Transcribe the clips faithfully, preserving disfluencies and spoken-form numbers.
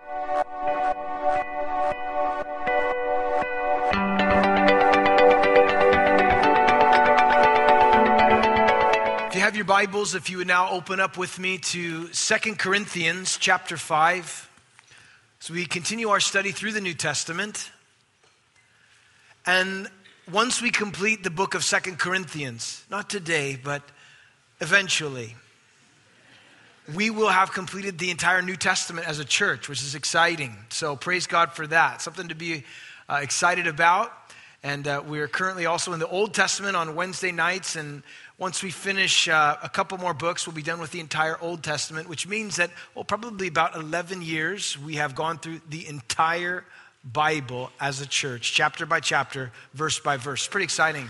If you have your Bibles, if you would now open up with me to Second Corinthians chapter five. So we continue our study through the New Testament. And once we complete the book of Second Corinthians, not today, but eventually, we will have completed the entire New Testament as a church, which is exciting. So praise God for that. Something to be uh, excited about. And uh, we are currently also in the Old Testament on Wednesday nights. And once we finish uh, a couple more books, we'll be done with the entire Old Testament, which means that, well, probably about eleven years, we have gone through the entire Bible as a church, chapter by chapter, verse by verse. Pretty exciting.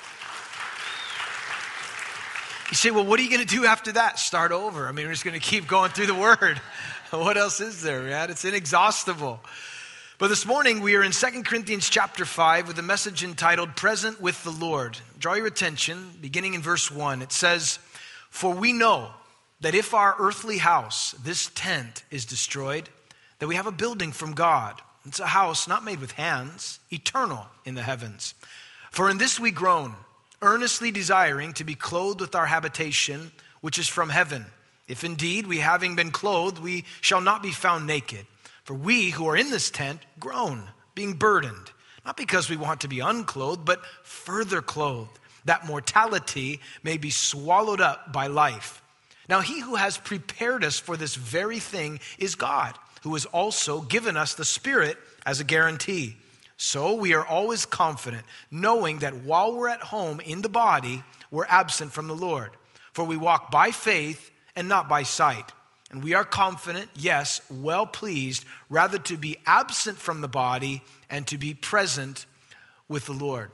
You say, well, what are you going to do after that? Start over. I mean, we're just going to keep going through the Word. What else is there, man? It's inexhaustible. But this morning, we are in Second Corinthians chapter five with a message entitled, Present with the Lord. Draw your attention, beginning in verse one. It says, For we know that if our earthly house, this tent, is destroyed, that we have a building from God. It's a house not made with hands, eternal in the heavens. For in this we groan, earnestly desiring to be clothed with our habitation, which is from heaven. If indeed we, having been clothed, we shall not be found naked. For we who are in this tent groan, being burdened, not because we want to be unclothed, but further clothed, that mortality may be swallowed up by life. Now he who has prepared us for this very thing is God, who has also given us the Spirit as a guarantee. So we are always confident, knowing that while we're at home in the body, we're absent from the Lord. For we walk by faith and not by sight. And we are confident, yes, well pleased, rather to be absent from the body and to be present with the Lord.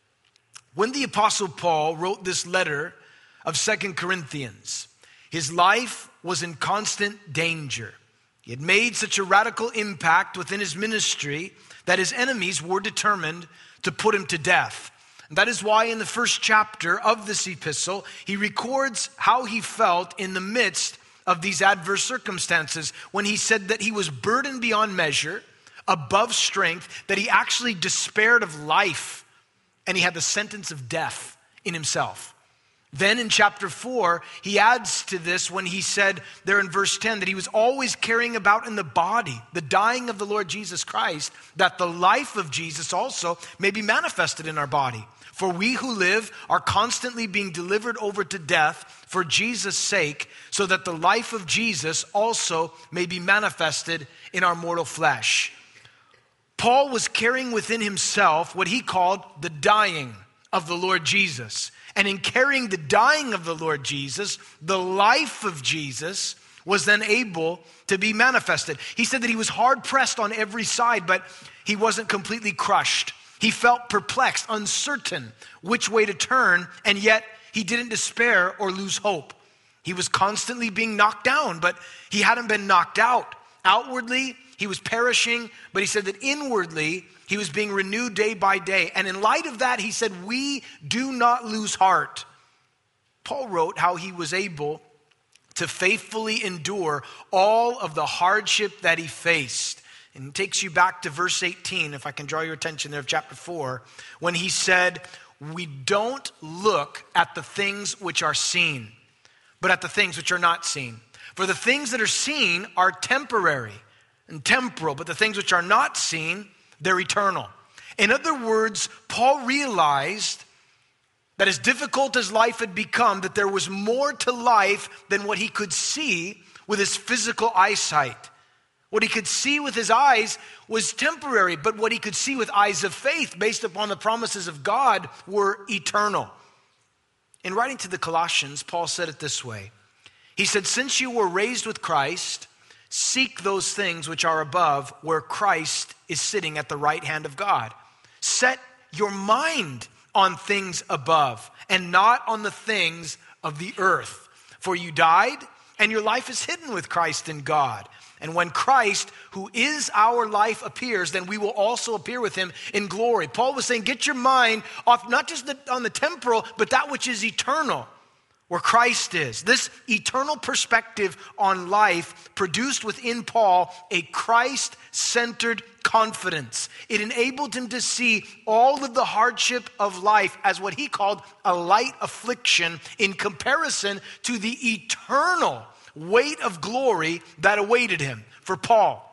When the Apostle Paul wrote this letter of Second Corinthians, his life was in constant danger. He had made such a radical impact within his ministry that his enemies were determined to put him to death. And that is why in the first chapter of this epistle, he records how he felt in the midst of these adverse circumstances when he said that he was burdened beyond measure, above strength, that he actually despaired of life, and he had the sentence of death in himself. Then in chapter four, he adds to this when he said there in verse ten that he was always carrying about in the body the dying of the Lord Jesus Christ, that the life of Jesus also may be manifested in our body. For we who live are constantly being delivered over to death for Jesus' sake, so that the life of Jesus also may be manifested in our mortal flesh. Paul was carrying within himself what he called the dying of the Lord Jesus. And in carrying the dying of the Lord Jesus, the life of Jesus was then able to be manifested. He said that he was hard pressed on every side, but he wasn't completely crushed. He felt perplexed, uncertain which way to turn, and yet he didn't despair or lose hope. He was constantly being knocked down, but he hadn't been knocked out. Outwardly, he was perishing, but he said that inwardly, he was being renewed day by day. And in light of that, he said, we do not lose heart. Paul wrote how he was able to faithfully endure all of the hardship that he faced. And it takes you back to verse eighteen, if I can draw your attention there, of chapter four, when he said, we don't look at the things which are seen, but at the things which are not seen. For the things that are seen are temporary and temporal, but the things which are not seen, they're eternal. In other words, Paul realized that as difficult as life had become, that there was more to life than what he could see with his physical eyesight. What he could see with his eyes was temporary, but what he could see with eyes of faith based upon the promises of God were eternal. In writing to the Colossians, Paul said it this way. He said, since you were raised with Christ, seek those things which are above, where Christ is sitting at the right hand of God. Set your mind on things above and not on the things of the earth. For you died, and your life is hidden with Christ in God. And when Christ, who is our life, appears, then we will also appear with him in glory. Paul was saying, get your mind off not just the, on the temporal, but that which is eternal. where Christ is. This eternal perspective on life produced within Paul a Christ-centered confidence. It enabled him to see all of the hardship of life as what he called a light affliction in comparison to the eternal weight of glory that awaited him. For Paul,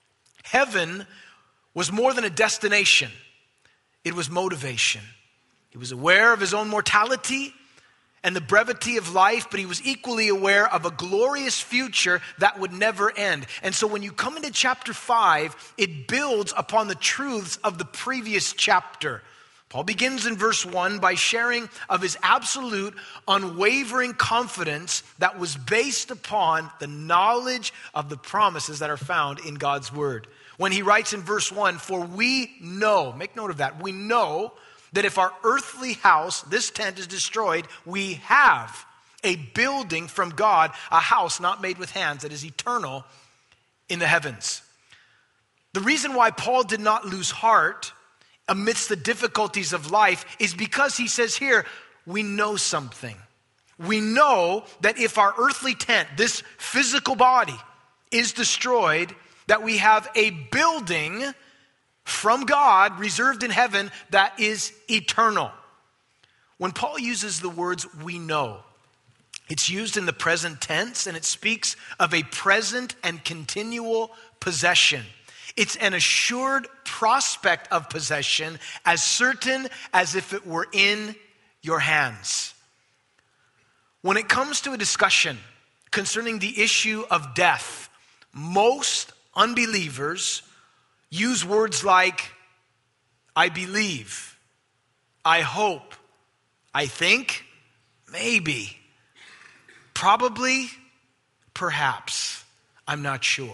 heaven was more than a destination. It was motivation. He was aware of his own mortality and the brevity of life, but he was equally aware of a glorious future that would never end. And so when you come into chapter five, it builds upon the truths of the previous chapter. Paul begins in verse one by sharing of his absolute, unwavering confidence that was based upon the knowledge of the promises that are found in God's word. When he writes in verse one, for we know, make note of that, we know that if our earthly house, this tent, is destroyed, we have a building from God, a house not made with hands that is eternal in the heavens. The reason why Paul did not lose heart amidst the difficulties of life is because he says here, we know something. We know that if our earthly tent, this physical body, is destroyed, that we have a building from God reserved in heaven that is eternal. When Paul uses the words we know, it's used in the present tense and it speaks of a present and continual possession. It's an assured prospect of possession, as certain as if it were in your hands. When it comes to a discussion concerning the issue of death, most unbelievers use words like, I believe, I hope, I think, maybe, probably, perhaps, I'm not sure.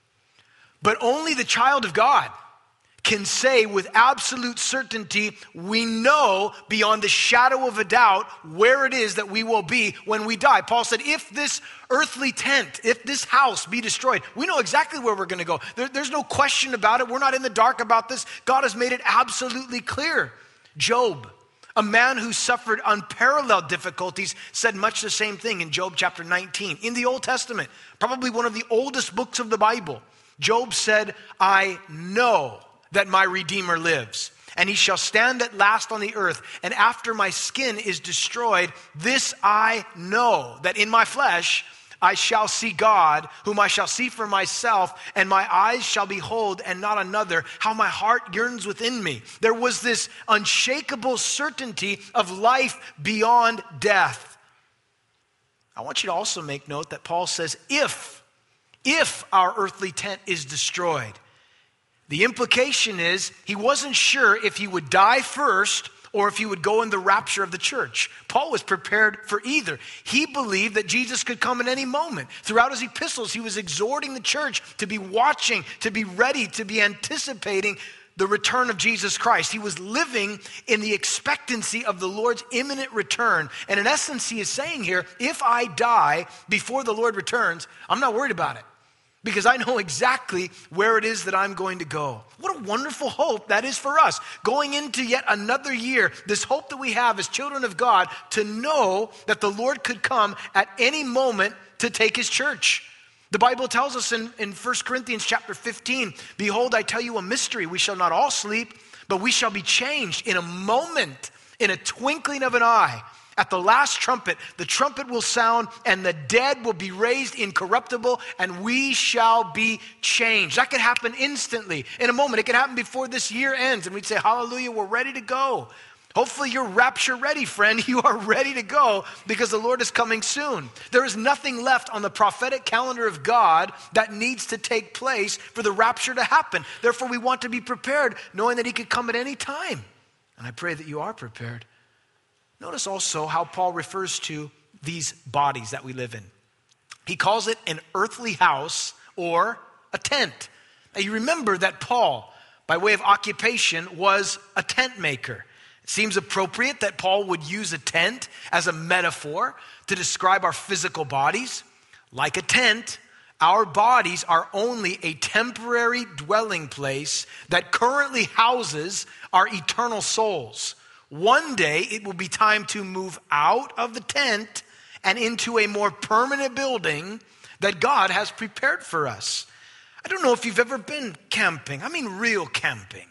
But only the child of God can say with absolute certainty, we know beyond the shadow of a doubt where it is that we will be when we die. Paul said, if this earthly tent, if this house be destroyed, we know exactly where we're going to go. There, there's no question about it. We're not in the dark about this. God has made it absolutely clear. Job, a man who suffered unparalleled difficulties, said much the same thing in Job chapter nineteen. In the Old Testament, probably one of the oldest books of the Bible, Job said, I know that my Redeemer lives, and he shall stand at last on the earth. And after my skin is destroyed, this I know, that in my flesh I shall see God, whom I shall see for myself, and my eyes shall behold and not another. How my heart yearns within me. There was this unshakable certainty of life beyond death. I want you to also make note that Paul says, if, if our earthly tent is destroyed, the implication is he wasn't sure if he would die first or if he would go in the rapture of the church. Paul was prepared for either. He believed that Jesus could come at any moment. Throughout his epistles, he was exhorting the church to be watching, to be ready, to be anticipating the return of Jesus Christ. He was living in the expectancy of the Lord's imminent return. And in essence, he is saying here, if I die before the Lord returns, I'm not worried about it, because I know exactly where it is that I'm going to go. What a wonderful hope that is for us. Going into yet another year, this hope that we have as children of God to know that the Lord could come at any moment to take his church. The Bible tells us in, in First Corinthians chapter fifteen, behold, I tell you a mystery. We shall not all sleep, but we shall be changed in a moment, in a twinkling of an eye. At the last trumpet, the trumpet will sound and the dead will be raised incorruptible and we shall be changed. That could happen instantly, in a moment. It could happen before this year ends and we'd say, hallelujah, we're ready to go. Hopefully you're rapture ready, friend. You are ready to go because the Lord is coming soon. There is nothing left on the prophetic calendar of God that needs to take place for the rapture to happen. Therefore, we want to be prepared, knowing that he could come at any time. And I pray that you are prepared. Notice also how Paul refers to these bodies that we live in. He calls it an earthly house or a tent. Now you remember that Paul, by way of occupation, was a tent maker. It seems appropriate that Paul would use a tent as a metaphor to describe our physical bodies. Like a tent, our bodies are only a temporary dwelling place that currently houses our eternal souls. One day it will be time to move out of the tent and into a more permanent building that God has prepared for us. I don't know if you've ever been camping. I mean real camping,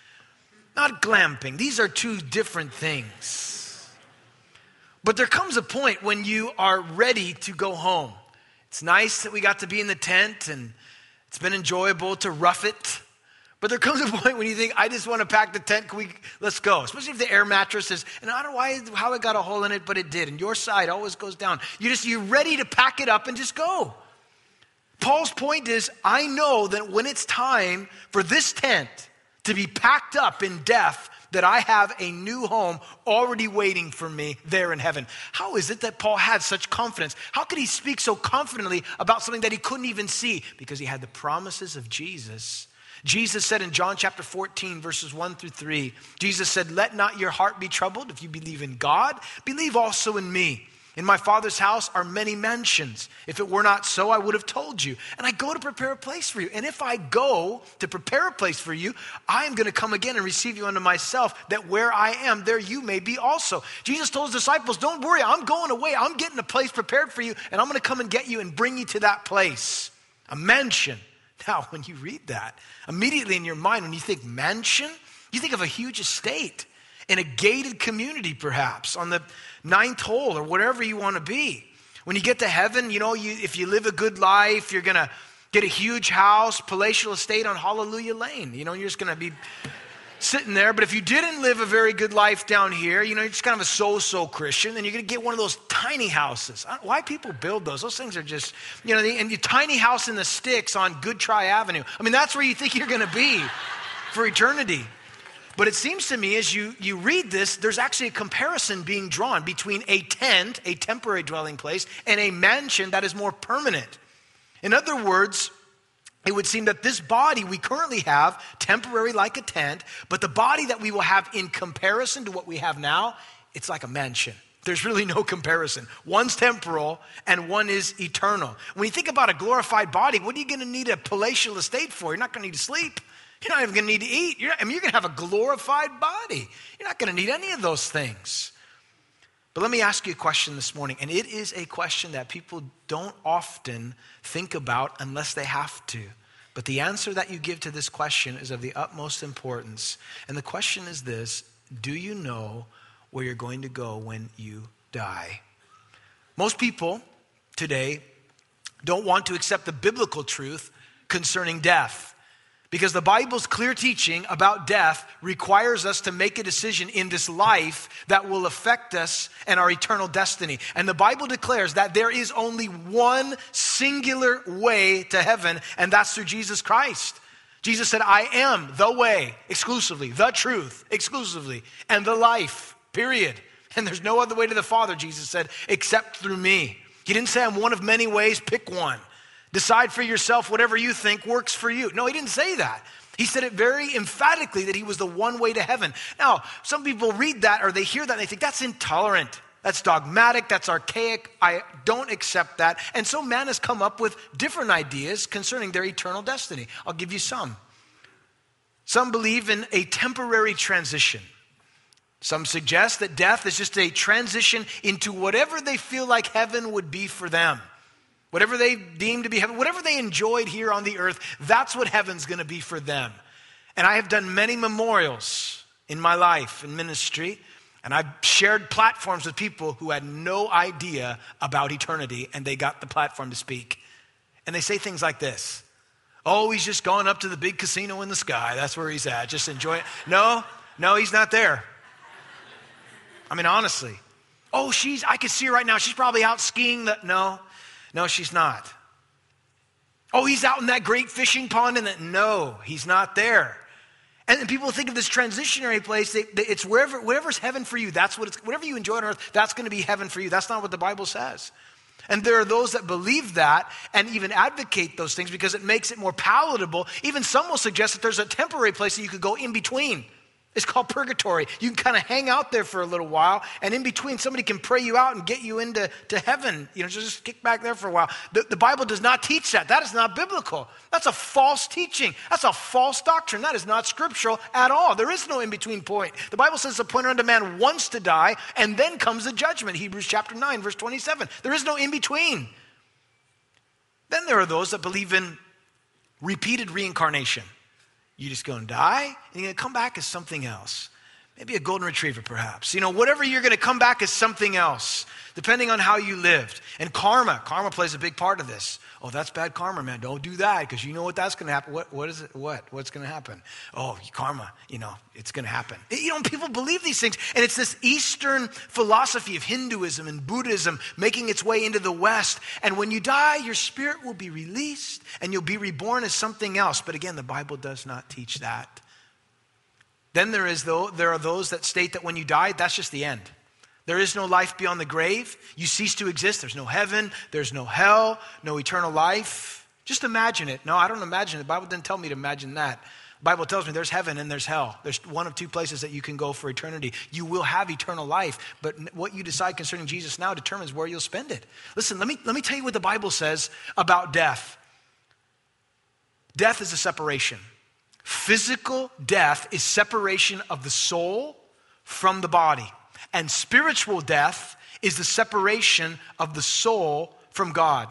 not glamping. These are two different things. But there comes a point when you are ready to go home. It's nice that we got to be in the tent and it's been enjoyable to rough it. But there comes a point when you think, I just want to pack the tent. Can we, let's go. Especially if the air mattress is, and I don't know why, how it got a hole in it, but it did. And your side always goes down. You just, you're ready to pack it up and just go. Paul's point is, I know that when it's time for this tent to be packed up in death, that I have a new home already waiting for me there in heaven. How is it that Paul had such confidence? How could he speak so confidently about something that he couldn't even see? Because he had the promises of Jesus. Jesus said in John chapter fourteen, verses one through three, Jesus said, let not your heart be troubled. If you believe in God, believe also in me. In my Father's house are many mansions. If it were not so, I would have told you. And I go to prepare a place for you. And if I go to prepare a place for you, I am going to come again and receive you unto myself, that where I am, there you may be also. Jesus told his disciples, don't worry, I'm going away. I'm getting a place prepared for you, and I'm going to come and get you and bring you to that place. A mansion. Now, when you read that, immediately in your mind, when you think mansion, you think of a huge estate in a gated community, perhaps, on the ninth hole or whatever you want to be. When you get to heaven, you know, you, if you live a good life, you're going to get a huge house, palatial estate on Hallelujah Lane. You know, you're just going to be sitting there. But if you didn't live a very good life down here, you know, you're just kind of a so-so Christian, then you're going to get one of those tiny houses. I don't, why people build those? Those things are just, you know, the, and your tiny house in the sticks on Good Try Avenue. I mean, that's where you think you're going to be for eternity. But it seems to me as you, you read this, there's actually a comparison being drawn between a tent, a temporary dwelling place, and a mansion that is more permanent. In other words, it would seem that this body we currently have, temporary like a tent, but the body that we will have in comparison to what we have now, it's like a mansion. There's really no comparison. One's temporal and one is eternal. When you think about a glorified body, what are you going to need a palatial estate for? You're not going to need to sleep. You're not even going to need to eat. You're not, I mean, you're going to have a glorified body. You're not going to need any of those things. But let me ask you a question this morning, and it is a question that people don't often think about unless they have to. But the answer that you give to this question is of the utmost importance. And the question is this: do you know where you're going to go when you die? Most people today don't want to accept the biblical truth concerning death. Because the Bible's clear teaching about death requires us to make a decision in this life that will affect us and our eternal destiny. And the Bible declares that there is only one singular way to heaven, and that's through Jesus Christ. Jesus said, I am the way, exclusively, the truth, exclusively, and the life, period. And there's no other way to the Father, Jesus said, except through me. He didn't say I'm one of many ways, pick one. Decide for yourself whatever you think works for you. No, he didn't say that. He said it very emphatically that he was the one way to heaven. Now, some people read that or they hear that and they think that's intolerant. That's dogmatic. That's archaic. I don't accept that. And so man has come up with different ideas concerning their eternal destiny. I'll give you some. Some believe in a temporary transition. Some suggest that death is just a transition into whatever they feel like heaven would be for them. Whatever they deem to be heaven, whatever they enjoyed here on the earth, that's what heaven's going to be for them. And I have done many memorials in my life in ministry, and I've shared platforms with people who had no idea about eternity, and they got the platform to speak. And they say things like this: oh, he's just gone up to the big casino in the sky. That's where he's at. Just enjoy it. No, no, he's not there. I mean, honestly. Oh, she's, I can see her right now. She's probably out skiing. The, no. No, she's not. Oh, he's out in that great fishing pond and that. No, he's not there. And people think of this transitionary place. They, they, it's wherever, whatever's heaven for you. That's what it's. Whatever you enjoy on earth, that's going to be heaven for you. That's not what the Bible says. And there are those that believe that and even advocate those things because it makes it more palatable. Even some will suggest that there's a temporary place that you could go in between. It's called purgatory. You can kind of hang out there for a little while, and in between, somebody can pray you out and get you into to heaven. You know, just kick back there for a while. The, the Bible does not teach that. That is not biblical. That's a false teaching. That's a false doctrine. That is not scriptural at all. There is no in-between point. The Bible says the appointed unto man once to die, and then comes the judgment. Hebrews chapter nine, verse twenty-seven. There is no in-between. Then there are those that believe in repeated reincarnation. You're just going to die, and you're going to come back as something else. Maybe a golden retriever, perhaps. You know, whatever, you're going to come back as something else, depending on how you lived. And karma, karma plays a big part of this. Oh, that's bad karma, man. Don't do that, because you know what that's going to happen. What, what is it? What? What's going to happen? Oh, karma, you know, it's going to happen. You know, people believe these things, and it's this Eastern philosophy of Hinduism and Buddhism making its way into the West. And when you die, your spirit will be released, and you'll be reborn as something else. But again, the Bible does not teach that. Then there is though there are those that state that when you die, that's just the end. There is no life beyond the grave. You cease to exist. There's no heaven. There's no hell. No eternal life. Just imagine it. No, I don't imagine it. The Bible didn't tell me to imagine that. The Bible tells me there's heaven and there's hell. There's one of two places that you can go for eternity. You will have eternal life, but what you decide concerning Jesus now determines where you'll spend it. Listen, let me, let me tell you what the Bible says about death. Death is a separation. Physical death is separation of the soul from the body. And spiritual death is the separation of the soul from God.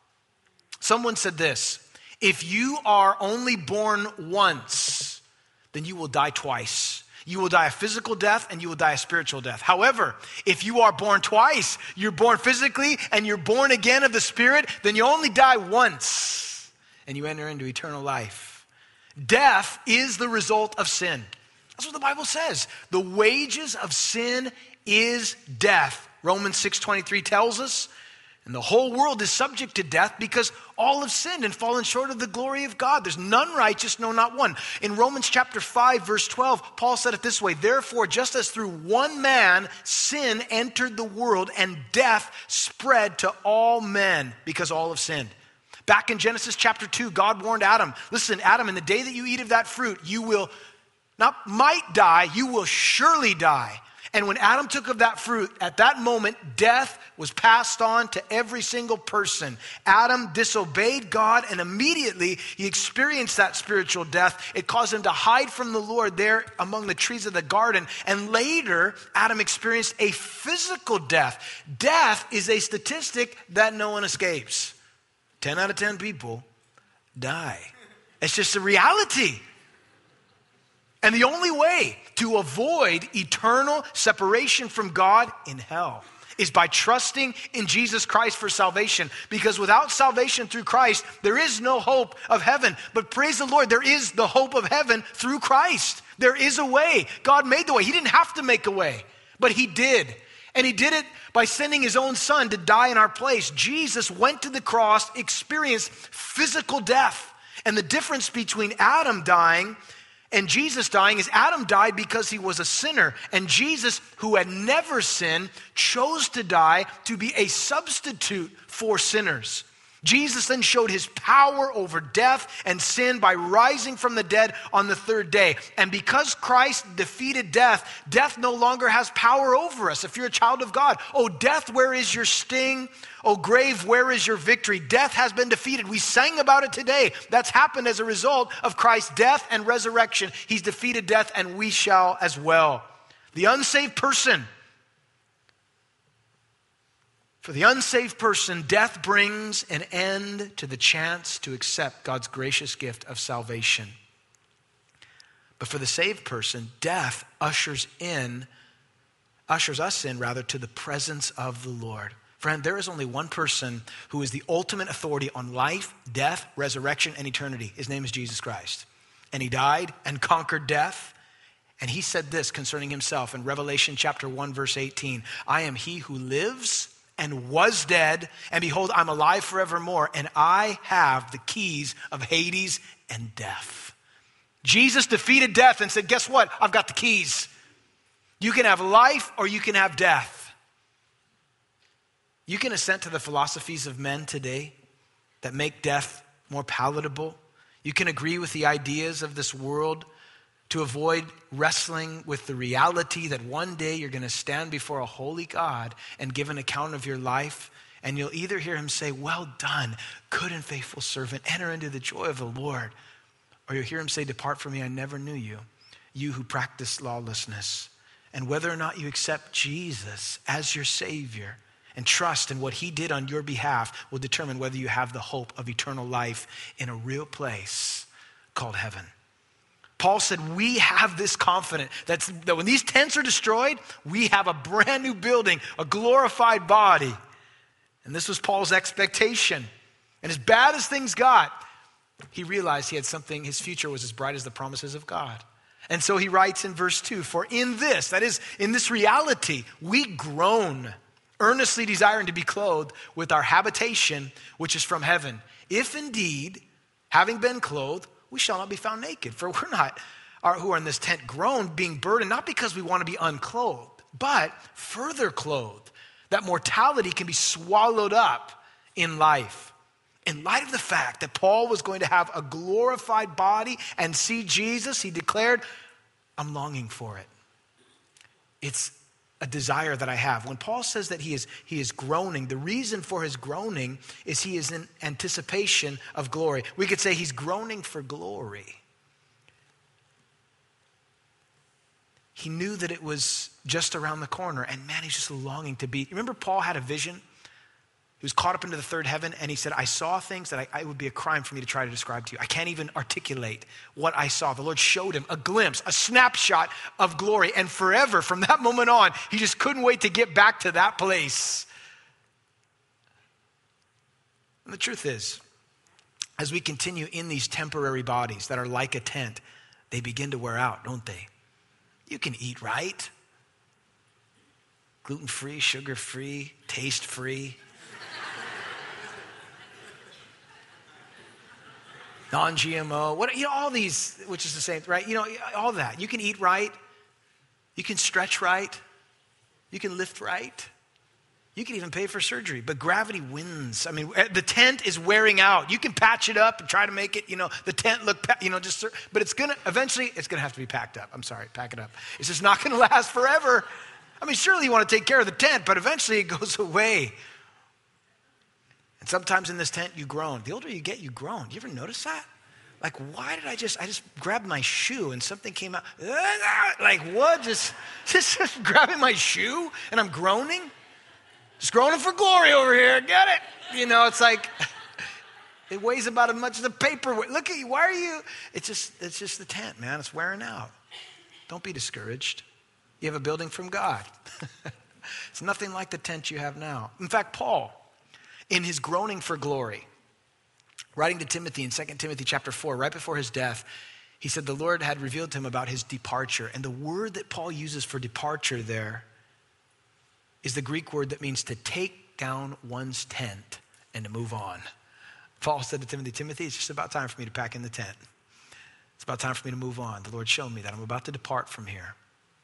Someone said this: if you are only born once, then you will die twice. You will die a physical death and you will die a spiritual death. However, if you are born twice, you're born physically and you're born again of the Spirit, then you only die once and you enter into eternal life. Death is the result of sin. That's what the Bible says. The wages of sin is death. Romans six twenty-three tells us, and the whole world is subject to death because all have sinned and fallen short of the glory of God. There's none righteous, no, not one. In Romans chapter five, verse twelve, Paul said it this way: therefore, just as through one man sin entered the world, and death spread to all men because all have sinned. Back in Genesis chapter two, God warned Adam, listen, Adam, in the day that you eat of that fruit, you will not might die, you will surely die. And when Adam took of that fruit, at that moment, death was passed on to every single person. Adam disobeyed God, and immediately he experienced that spiritual death. It caused him to hide from the Lord there among the trees of the garden. And later, Adam experienced a physical death. Death is a statistic that no one escapes. ten out of ten people die. It's just a reality. And the only way to avoid eternal separation from God in hell is by trusting in Jesus Christ for salvation. Because without salvation through Christ, there is no hope of heaven. But praise the Lord, there is the hope of heaven through Christ. There is a way. God made the way. He didn't have to make a way, but he did. And he did it by sending his own son to die in our place. Jesus went to the cross, experienced physical death. And the difference between Adam dying and Jesus dying is Adam died because he was a sinner. And Jesus, who had never sinned, chose to die to be a substitute for sinners. Jesus then showed his power over death and sin by rising from the dead on the third day. And because Christ defeated death, death no longer has power over us. If you're a child of God, oh, death, where is your sting? Oh, grave, where is your victory? Death has been defeated. We sang about it today. That's happened as a result of Christ's death and resurrection. He's defeated death, and we shall as well. The unsaved person, For the unsaved person, death brings an end to the chance to accept God's gracious gift of salvation. But for the saved person, death ushers in, ushers us in rather to the presence of the Lord. Friend, there is only one person who is the ultimate authority on life, death, resurrection, and eternity. His name is Jesus Christ. And he died and conquered death. And he said this concerning himself in Revelation chapter one, verse eighteen. I am he who lives and was dead, and behold, I'm alive forevermore, and I have the keys of Hades and death. Jesus defeated death and said, guess what? I've got the keys. You can have life or you can have death. You can assent to the philosophies of men today that make death more palatable. You can agree with the ideas of this world to avoid wrestling with the reality that one day you're going to stand before a holy God and give an account of your life, and you'll either hear him say, well done, good and faithful servant, enter into the joy of the Lord, or you'll hear him say, depart from me, I never knew you, you who practice lawlessness. And whether or not you accept Jesus as your Savior and trust in what he did on your behalf will determine whether you have the hope of eternal life in a real place called heaven. Paul said, we have this confidence that's, that when these tents are destroyed, we have a brand new building, a glorified body. And this was Paul's expectation. And as bad as things got, he realized he had something, his future was as bright as the promises of God. And so he writes in verse two, for in this, that is, in this reality, we groan, earnestly desiring to be clothed with our habitation, which is from heaven. If indeed, having been clothed, we shall not be found naked. For we're not, our, who are in this tent, groan, being burdened, not because we want to be unclothed, but further clothed, that mortality can be swallowed up in life. In light of the fact that Paul was going to have a glorified body and see Jesus, he declared, I'm longing for it. It's a desire that I have. When Paul says that he is, he is groaning, the reason for his groaning is he is in anticipation of glory. We could say he's groaning for glory. He knew that it was just around the corner, and man, he's just longing to be. Remember Paul had a vision? He was caught up into the third heaven, and he said, I saw things that I, I, it would be a crime for me to try to describe to you. I can't even articulate what I saw. The Lord showed him a glimpse, a snapshot of glory, and forever, from that moment on, he just couldn't wait to get back to that place. And the truth is, as we continue in these temporary bodies that are like a tent, they begin to wear out, don't they? You can eat right. Gluten-free, sugar-free, taste-free. Non-G M O, what, you know, all these, which is the same, right? You know, all that. You can eat right. You can stretch right. You can lift right. You can even pay for surgery, but gravity wins. I mean, the tent is wearing out. You can patch it up and try to make it, you know, the tent look, you know, just, but it's going to, eventually, it's going to have to be packed up. I'm sorry, pack it up. It's just not going to last forever. I mean, surely you want to take care of the tent, but eventually it goes away. And sometimes in this tent, you groan. The older you get, you groan. Do you ever notice that? Like, why did I just, I just grabbed my shoe and something came out. Like, what? Just, just, just grabbing my shoe and I'm groaning? Just groaning for glory over here. Get it? You know, it's like, it weighs about as much as a paperweight. Look at you. Why are you? It's just, it's just the tent, man. It's wearing out. Don't be discouraged. You have a building from God. It's nothing like the tent you have now. In fact, Paul, in his groaning for glory, writing to Timothy in Second Timothy chapter four, right before his death, he said the Lord had revealed to him about his departure. And the word that Paul uses for departure there is the Greek word that means to take down one's tent and to move on. Paul said to Timothy, Timothy, it's just about time for me to pack in the tent. It's about time for me to move on. The Lord showed me that I'm about to depart from here.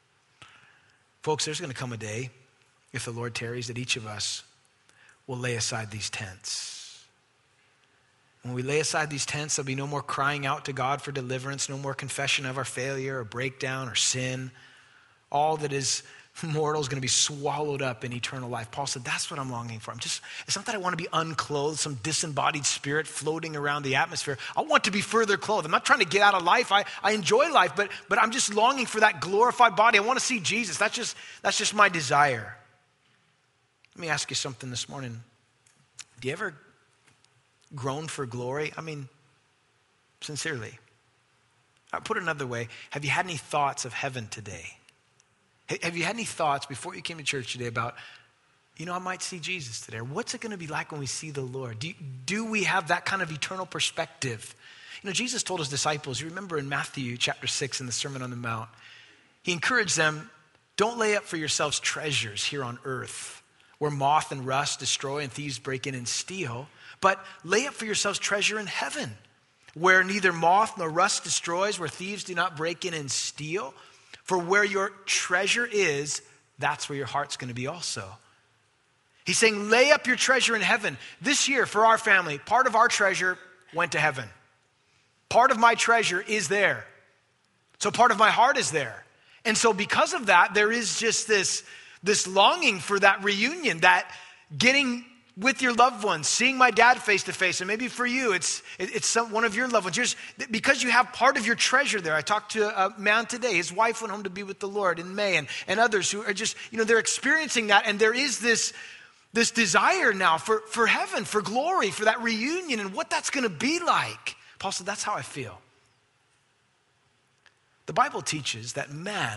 Folks, there's going to come a day, if the Lord tarries, that each of us will lay aside these tents. When we lay aside these tents, there'll be no more crying out to God for deliverance, no more confession of our failure or breakdown or sin. All that is mortal is going to be swallowed up in eternal life. Paul said, that's what I'm longing for. I'm just, it's not that I want to be unclothed, some disembodied spirit floating around the atmosphere. I want to be further clothed. I'm not trying to get out of life. I, I enjoy life, but, but I'm just longing for that glorified body. I want to see Jesus. That's just, that's just my desire. Let me ask you something this morning. Do you ever groan for glory? I mean, sincerely. I'll put it another way. Have you had any thoughts of heaven today? Have you had any thoughts before you came to church today about, you know, I might see Jesus today? Or what's it going to be like when we see the Lord? Do, do we have that kind of eternal perspective? You know, Jesus told his disciples, you remember in Matthew chapter six in the Sermon on the Mount, he encouraged them, don't lay up for yourselves treasures here on earth where moth and rust destroy and thieves break in and steal, but lay up for yourselves treasure in heaven where neither moth nor rust destroys, where thieves do not break in and steal. For where your treasure is, that's where your heart's going to be also. He's saying, lay up your treasure in heaven. This year, for our family, part of our treasure went to heaven. Part of my treasure is there. So part of my heart is there. And so because of that, there is just this, this longing for that reunion, that getting with your loved ones, seeing my dad face to face. And maybe for you, it's it's some, one of your loved ones. You're just, because you have part of your treasure there. I talked to a man today. His wife went home to be with the Lord in May, and, and others who are just, you know, they're experiencing that. And there is this, this desire now for, for heaven, for glory, for that reunion and what that's going to be like. Paul said, that's how I feel. The Bible teaches that man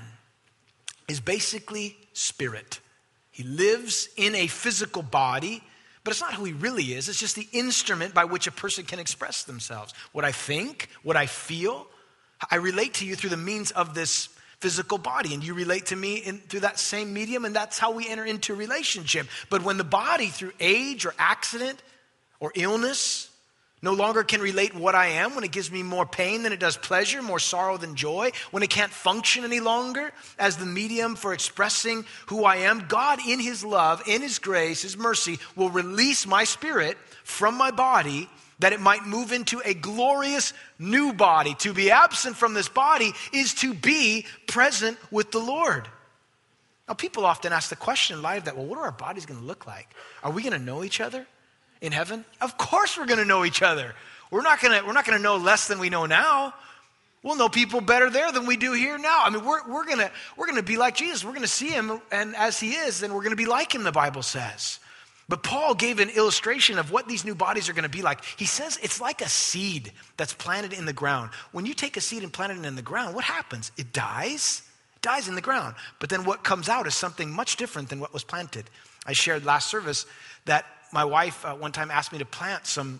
is basically spirit. He lives in a physical body, but it's not who he really is. It's just the instrument by which a person can express themselves. What I think, what I feel, I relate to you through the means of this physical body, and you relate to me in, through that same medium, and that's how we enter into a relationship. But when the body, through age or accident or illness, no longer can relate what I am, when it gives me more pain than it does pleasure, more sorrow than joy, when it can't function any longer as the medium for expressing who I am, God in his love, in his grace, his mercy, will release my spirit from my body that it might move into a glorious new body. To be absent from this body is to be present with the Lord. Now, people often ask the question in light of that, well, what are our bodies going to look like? Are we going to know each other in heaven? Of course we're going to know each other. We're not going to we're not going to know less than we know now. We'll know people better there than we do here now. I mean, we're we're going to we're going to be like Jesus. We're going to see him, and as he is, then we're going to be like him, the Bible says. But Paul gave an illustration of what these new bodies are going to be like. He says it's like a seed that's planted in the ground. When you take a seed and plant it in the ground, what happens? It dies. It dies in the ground. But then what comes out is something much different than what was planted. I shared last service that my wife uh, one time asked me to plant some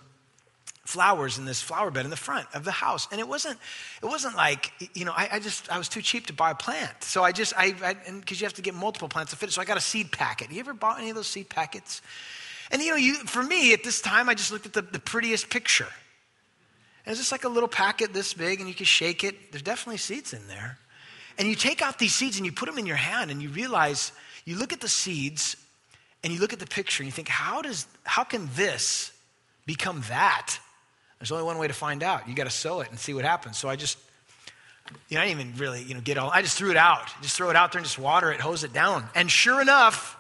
flowers in this flower bed in the front of the house. And it wasn't, it wasn't like, you know, I, I just, I was too cheap to buy a plant. So I just, I, I and cause you have to get multiple plants to fit it. So I got a seed packet. You ever bought any of those seed packets? And you know, you, for me at this time, I just looked at the, the prettiest picture. And it's just like a little packet this big, and you can shake it. There's definitely seeds in there. And you take out these seeds and you put them in your hand, and you realize, you look at the seeds and you look at the picture and you think, how does, how can this become that? There's only one way to find out. You got to sow it and see what happens. So I just, you know, I didn't even really, you know, get all, I just threw it out. Just throw it out there and just water it, hose it down. And sure enough,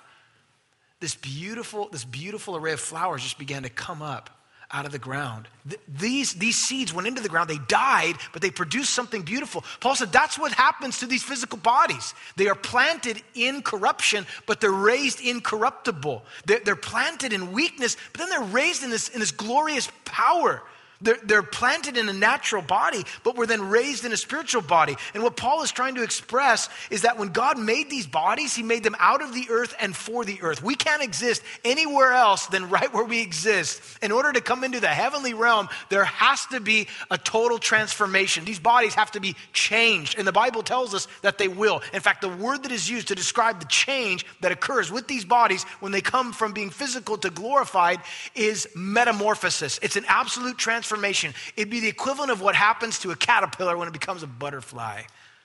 this beautiful, this beautiful array of flowers just began to come up out of the ground. Th- these, these seeds went into the ground. They died, but they produced something beautiful. Paul said that's what happens to these physical bodies. They are planted in corruption, but they're raised incorruptible. They're, they're planted in weakness, but then they're raised in this, in this glorious power. They're, they're planted in a natural body, but we're then raised in a spiritual body. And what Paul is trying to express is that when God made these bodies, he made them out of the earth and for the earth. We can't exist anywhere else than right where we exist. In order to come into the heavenly realm, there has to be a total transformation. These bodies have to be changed. And the Bible tells us that they will. In fact, the word that is used to describe the change that occurs with these bodies when they come from being physical to glorified is metamorphosis. It's an absolute transformation. Transformation. It'd be the equivalent of what happens to a caterpillar when it becomes a butterfly.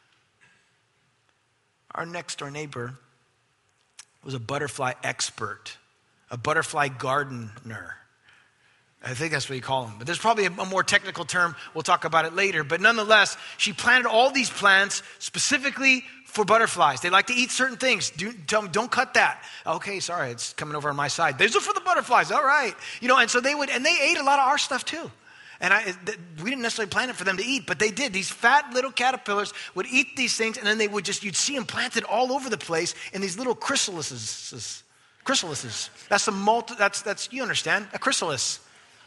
Our next door neighbor was a butterfly expert, a butterfly gardener. I think that's what you call them. But there's probably a, a more technical term. We'll talk about it later. But nonetheless, she planted all these plants specifically for butterflies. They like to eat certain things. Do, tell them, don't cut that. Okay, sorry, it's coming over on my side. These are for the butterflies. All right. You know, and so they would, and they ate a lot of our stuff too. And I, th- we didn't necessarily plant it for them to eat, but they did. These fat little caterpillars would eat these things, and then they would just, you'd see them planted all over the place in these little chrysalises. Chrysalises. That's a multi, that's, that's, you understand, a chrysalis.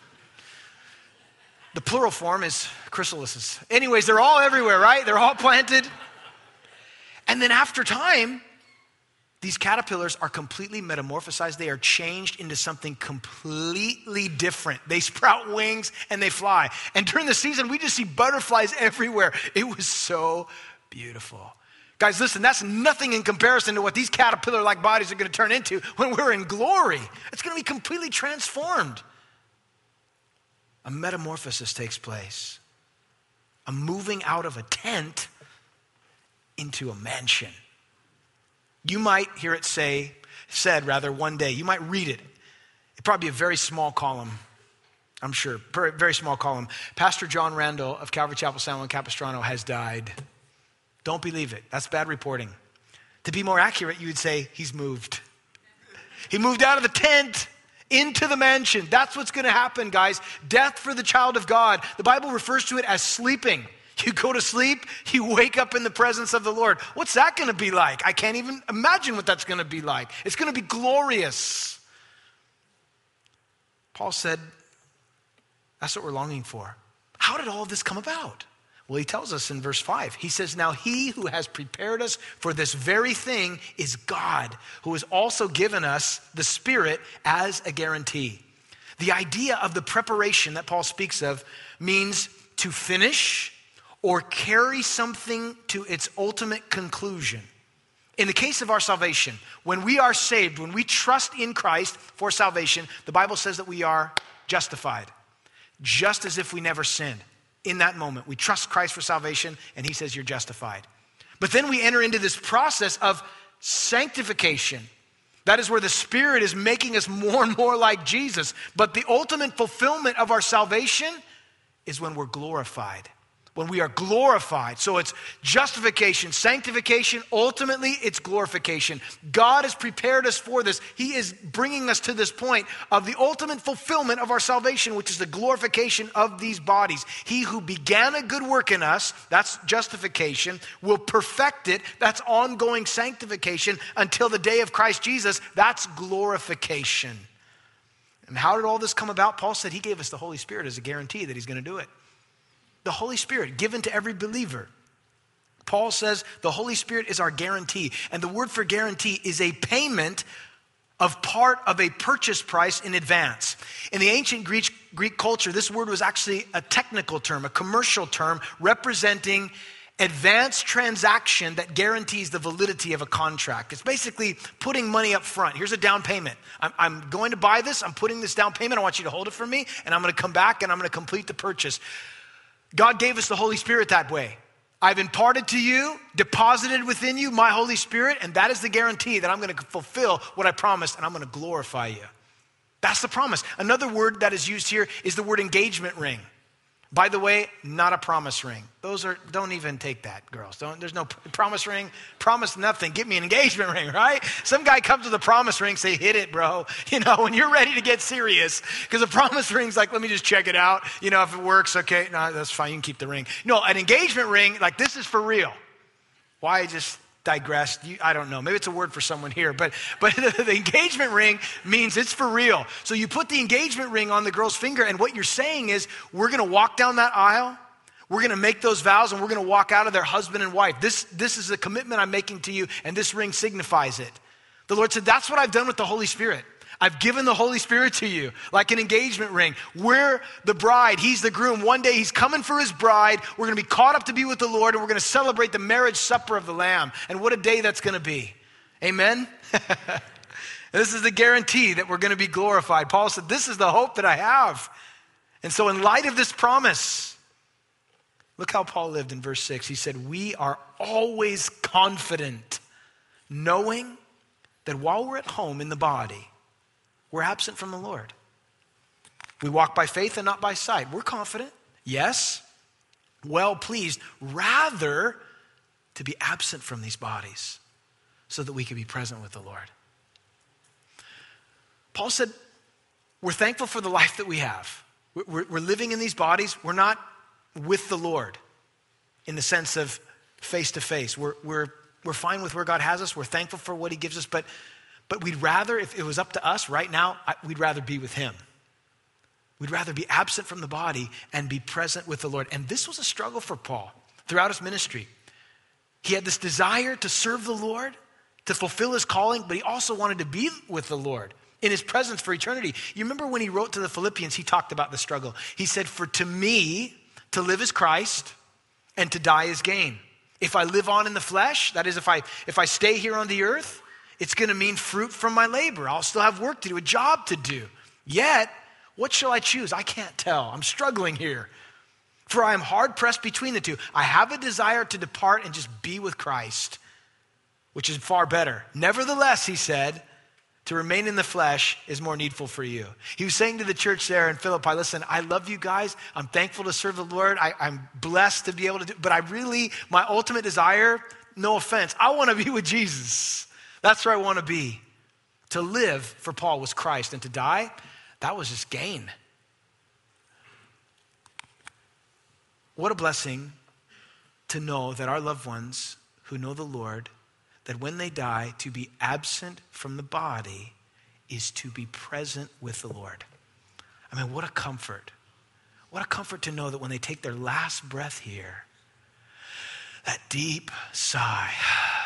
The plural form is chrysalises. Anyways, they're all everywhere, right? They're all planted. And then after time, these caterpillars are completely metamorphosized. They are changed into something completely different. They sprout wings and they fly. And during the season, we just see butterflies everywhere. It was so beautiful. Guys, listen, that's nothing in comparison to what these caterpillar-like bodies are going to turn into when we're in glory. It's going to be completely transformed. A metamorphosis takes place. A moving out of a tent into a mansion. You might hear it say, said rather one day, you might read it. It'd probably be a very small column, I'm sure, very, very small column. Pastor John Randall of Calvary Chapel San Juan Capistrano has died. Don't believe it. That's bad reporting. To be more accurate, you would say he's moved. He moved out of the tent into the mansion. That's what's going to happen, guys. Death for the child of God. The Bible refers to it as sleeping. You go to sleep, you wake up in the presence of the Lord. What's that going to be like? I can't even imagine what that's going to be like. It's going to be glorious. Paul said, that's what we're longing for. How did all of this come about? Well, he tells us in verse five. He says, now he who has prepared us for this very thing is God, who has also given us the Spirit as a guarantee. The idea of the preparation that Paul speaks of means to finish or carry something to its ultimate conclusion. In the case of our salvation, when we are saved, when we trust in Christ for salvation, the Bible says that we are justified, just as if we never sinned. In that moment, we trust Christ for salvation, and he says you're justified. But then we enter into this process of sanctification. That is where the Spirit is making us more and more like Jesus. But the ultimate fulfillment of our salvation is when we're glorified. When we are glorified. So it's justification, sanctification, ultimately it's glorification. God has prepared us for this. He is bringing us to this point of the ultimate fulfillment of our salvation, which is the glorification of these bodies. He who began a good work in us, that's justification, will perfect it, that's ongoing sanctification until the day of Christ Jesus, that's glorification. And how did all this come about? Paul said he gave us the Holy Spirit as a guarantee that he's going to do it. The Holy Spirit given to every believer. Paul says the Holy Spirit is our guarantee. And the word for guarantee is a payment of part of a purchase price in advance. In the ancient Greek, Greek culture, this word was actually a technical term, a commercial term representing advanced transaction that guarantees the validity of a contract. It's basically putting money up front. Here's a down payment. I'm, I'm going to buy this. I'm putting this down payment. I want you to hold it for me. And I'm going to come back and I'm going to complete the purchase. God gave us the Holy Spirit that way. I've imparted to you, deposited within you my Holy Spirit, and that is the guarantee that I'm going to fulfill what I promised, and I'm going to glorify you. That's the promise. Another word that is used here is the word engagement ring. By the way, not a promise ring. Those are, don't even take that, girls. Don't, there's no promise ring. Promise nothing. Give me an engagement ring, right? Some guy comes with a promise ring, say, hit it, bro. You know, when you're ready to get serious. Because a promise ring's like, let me just check it out. You know, if it works, okay, no, that's fine. You can keep the ring. No, an engagement ring, like this is for real. Why just digressed? You, I don't know. Maybe it's a word for someone here, but but the, the engagement ring means it's for real. So you put the engagement ring on the girl's finger, and what you're saying is, we're going to walk down that aisle. We're going to make those vows, and we're going to walk out of there husband and wife. This this is a commitment I'm making to you, and this ring signifies it. The Lord said, that's what I've done with the Holy Spirit. I've given the Holy Spirit to you, like an engagement ring. We're the bride. He's the groom. One day he's coming for his bride. We're going to be caught up to be with the Lord, and we're going to celebrate the marriage supper of the Lamb. And what a day that's going to be. Amen? This is the guarantee that we're going to be glorified. Paul said, this is the hope that I have. And so in light of this promise, look how Paul lived in verse six. He said, we are always confident, knowing that while we're at home in the body, we're absent from the Lord. We walk by faith and not by sight. We're confident, yes, well pleased, rather to be absent from these bodies so that we can be present with the Lord. Paul said, we're thankful for the life that we have. We're, we're living in these bodies. We're not with the Lord in the sense of face to face. We're, we're, we're fine with where God has us. We're thankful for what he gives us, but But we'd rather, if it was up to us right now, we'd rather be with him. We'd rather be absent from the body and be present with the Lord. And this was a struggle for Paul throughout his ministry. He had this desire to serve the Lord, to fulfill his calling, but he also wanted to be with the Lord in his presence for eternity. You remember when he wrote to the Philippians, he talked about the struggle. He said, for to me, to live is Christ and to die is gain. If I live on in the flesh, that is, if I if I stay here on the earth, it's going to mean fruit from my labor. I'll still have work to do, a job to do. Yet, what shall I choose? I can't tell. I'm struggling here. For I am hard pressed between the two. I have a desire to depart and just be with Christ, which is far better. Nevertheless, he said, to remain in the flesh is more needful for you. He was saying to the church there in Philippi, listen, I love you guys. I'm thankful to serve the Lord. I, I'm blessed to be able to do, but I really, my ultimate desire, no offense, I want to be with Jesus. That's where I want to be. To live for Paul was Christ, and to die, that was just gain. What a blessing to know that our loved ones who know the Lord, that when they die, to be absent from the body is to be present with the Lord. I mean, what a comfort. What a comfort to know that when they take their last breath here, that deep sigh,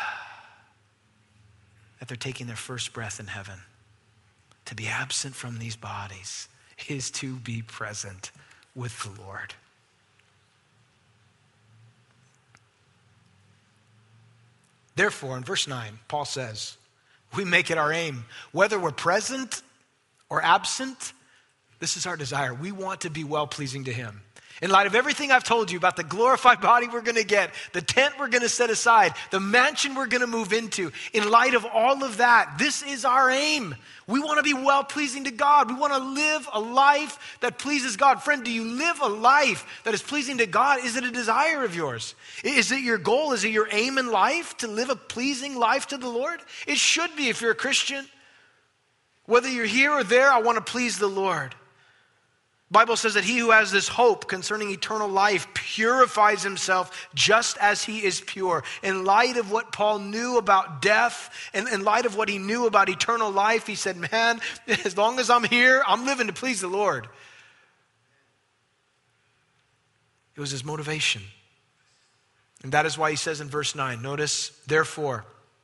that they're taking their first breath in heaven. To be absent from these bodies is to be present with the Lord. Therefore, in verse nine, Paul says, we make it our aim, whether we're present or absent, this is our desire. We want to be well-pleasing to him. In light of everything I've told you about the glorified body we're going to get, the tent we're going to set aside, the mansion we're going to move into, in light of all of that, this is our aim. We want to be well-pleasing to God. We want to live a life that pleases God. Friend, do you live a life that is pleasing to God? Is it a desire of yours? Is it your goal? Is it your aim in life to live a pleasing life to the Lord? It should be if you're a Christian. Whether you're here or there, I want to please the Lord. Bible says that he who has this hope concerning eternal life purifies himself just as he is pure. In light of what Paul knew about death and in light of what he knew about eternal life, he said, man, as long as I'm here, I'm living to please the Lord. It was his motivation. And that is why he says in verse nine, notice, therefore,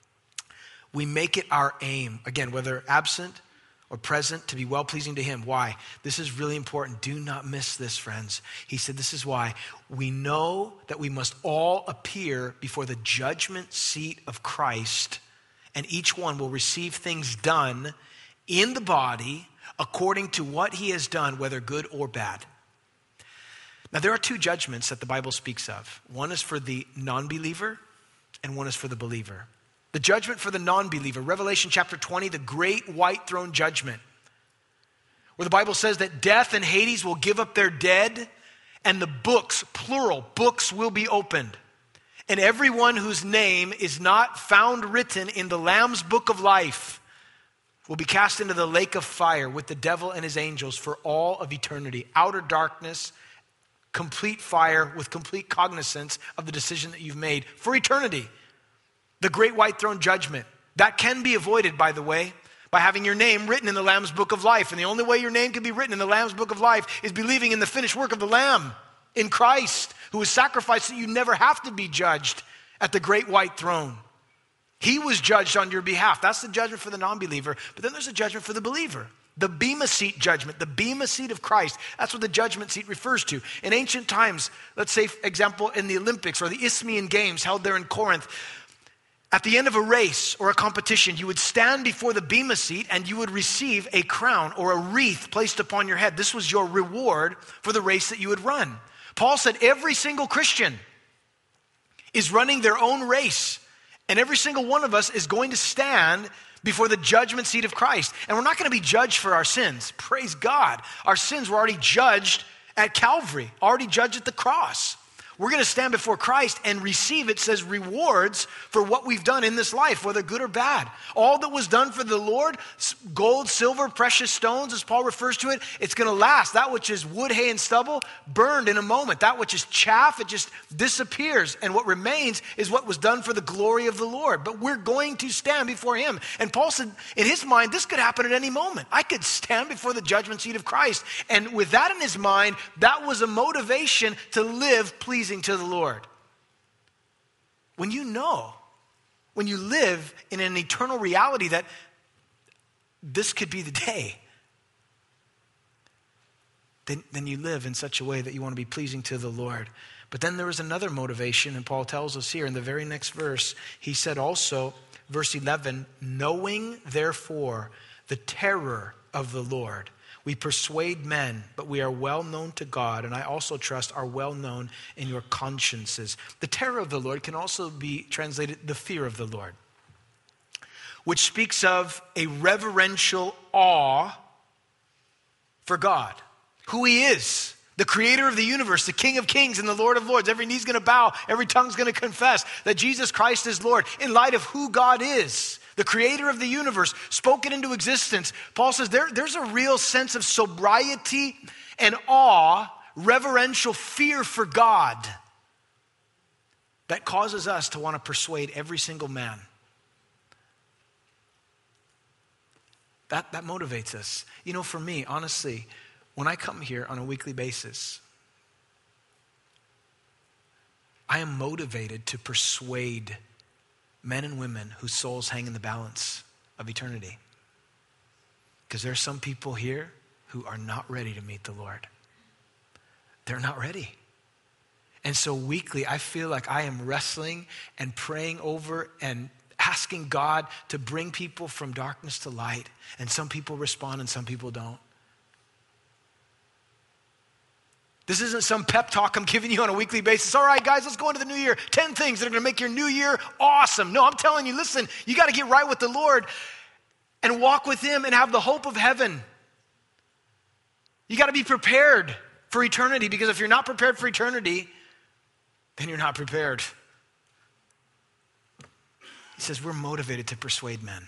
we make it our aim, again, whether absent or present, to be well-pleasing to him. Why? This is really important. Do not miss this, friends. He said, this is why. We know that we must all appear before the judgment seat of Christ, and each one will receive things done in the body according to what he has done, whether good or bad. Now, there are two judgments that the Bible speaks of. One is for the non-believer, and one is for the believer. The judgment for the non-believer, Revelation chapter twenty, the great white throne judgment, where the Bible says that death and Hades will give up their dead, and the books, plural, books will be opened. And everyone whose name is not found written in the Lamb's book of life will be cast into the lake of fire with the devil and his angels for all of eternity. Outer darkness, complete fire with complete cognizance of the decision that you've made for eternity. The great white throne judgment. That can be avoided, by the way, by having your name written in the Lamb's book of life. And the only way your name can be written in the Lamb's book of life is believing in the finished work of the Lamb, in Christ, who was sacrificed so you never have to be judged at the great white throne. He was judged on your behalf. That's the judgment for the non-believer. But then there's a judgment for the believer. The Bema seat judgment, the Bema seat of Christ. That's what the judgment seat refers to. In ancient times, let's say, for example, in the Olympics or the Isthmian Games held there in Corinth, at the end of a race or a competition, you would stand before the Bema seat and you would receive a crown or a wreath placed upon your head. This was your reward for the race that you had run. Paul said every single Christian is running their own race, and every single one of us is going to stand before the judgment seat of Christ. And we're not going to be judged for our sins. Praise God. Our sins were already judged at Calvary, already judged at the cross. We're going to stand before Christ and receive, it says, rewards for what we've done in this life, whether good or bad. All that was done for the Lord, gold, silver, precious stones, as Paul refers to it, it's going to last. That which is wood, hay, and stubble, burned in a moment. That which is chaff, it just disappears. And what remains is what was done for the glory of the Lord. But we're going to stand before him. And Paul said, in his mind, this could happen at any moment. I could stand before the judgment seat of Christ. And with that in his mind, that was a motivation to live pleasing to the Lord. When you know, when you live in an eternal reality that this could be the day, then, then you live in such a way that you want to be pleasing to the Lord. But then there is another motivation, and Paul tells us here in the very next verse, he said also, verse eleven, knowing therefore the terror of the Lord. We persuade men, but we are well known to God, and I also trust are well known in your consciences. The terror of the Lord can also be translated the fear of the Lord. which speaks of a reverential awe for God, who he is, the creator of the universe, the King of kings and the Lord of lords. Every knee's going to bow, every tongue's going to confess that Jesus Christ is Lord in light of who God is, the creator of the universe, spoken into existence. Paul says there, there's a real sense of sobriety and awe, reverential fear for God that causes us to want to persuade every single man. That, that motivates us. You know, for me, honestly, when I come here on a weekly basis, I am motivated to persuade men and women whose souls hang in the balance of eternity. Because there are some people here who are not ready to meet the Lord. They're not ready. And so weekly, I feel like I am wrestling and praying over and asking God to bring people from darkness to light. And some people respond and some people don't. This isn't some pep talk I'm giving you on a weekly basis. All right, guys, let's go into the new year. ten things that are going to make your new year awesome. No, I'm telling you, listen, you got to get right with the Lord and walk with him and have the hope of heaven. You got to be prepared for eternity, because if you're not prepared for eternity, then you're not prepared. He says we're motivated to persuade men.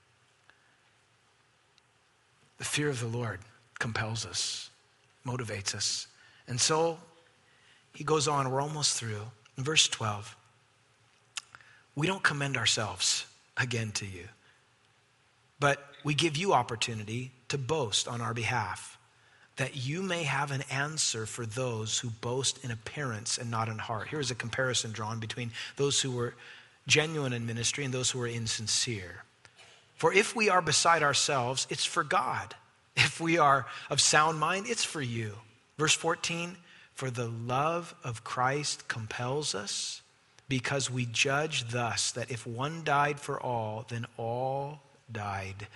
The fear of the Lord compels us, motivates us. And so he goes on, we're almost through. In verse twelve, we don't commend ourselves again to you, but we give you opportunity to boast on our behalf, that you may have an answer for those who boast in appearance and not in heart. Here's a comparison drawn between those who were genuine in ministry and those who are insincere. For if we are beside ourselves, it's for God. If we are of sound mind, it's for you. Verse fourteen, for the love of Christ compels us, because we judge thus, that if one died for all, then all died.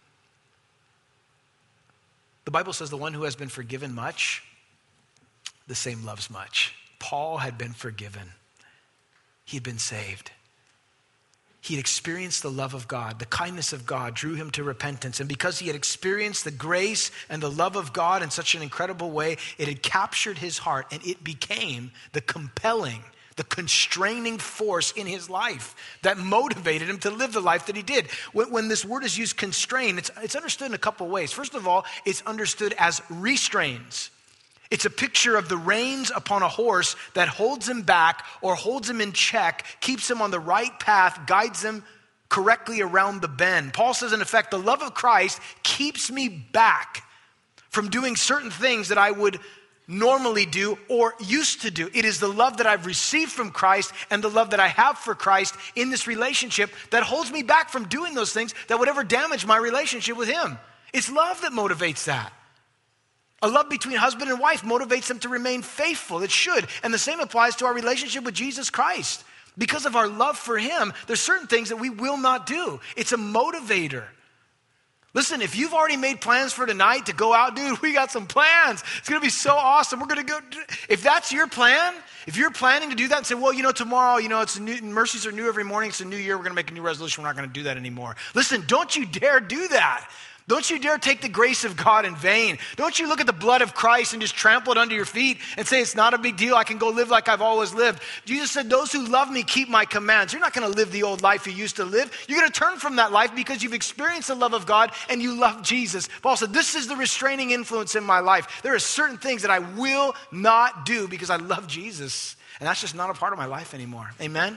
The Bible says the one who has been forgiven much, the same loves much. Paul had been forgiven. He'd been saved. He had experienced the love of God. The kindness of God drew him to repentance. And because he had experienced the grace and the love of God in such an incredible way, it had captured his heart and it became the compelling, the constraining force in his life that motivated him to live the life that he did. When, when this word is used, constrain, it's, it's understood in a couple ways. First of all, it's understood as restrains. It's a picture of the reins upon a horse that holds him back or holds him in check, keeps him on the right path, guides him correctly around the bend. Paul says, in effect, the love of Christ keeps me back from doing certain things that I would normally do or used to do. It is the love that I've received from Christ and the love that I have for Christ in this relationship that holds me back from doing those things that would ever damage my relationship with him. It's love that motivates that. A love between husband and wife motivates them to remain faithful. It should. And the same applies to our relationship with Jesus Christ. Because of our love for him, there's certain things that we will not do. It's a motivator. Listen, if you've already made plans for tonight to go out, dude, we got some plans. It's going to be so awesome. We're going to go. If that's your plan, if you're planning to do that and say, well, you know, tomorrow, you know, it's a new, mercies are new every morning. It's a new year. We're going to make a new resolution. We're not going to do that anymore. Listen, don't you dare do that. Don't you dare take the grace of God in vain. Don't you look at the blood of Christ and just trample it under your feet and say, it's not a big deal. I can go live like I've always lived. Jesus said, those who love me keep my commands. You're not going to live the old life you used to live. You're going to turn from that life because you've experienced the love of God and you love Jesus. Paul said, this is the restraining influence in my life. There are certain things that I will not do because I love Jesus. And that's just not a part of my life anymore. Amen?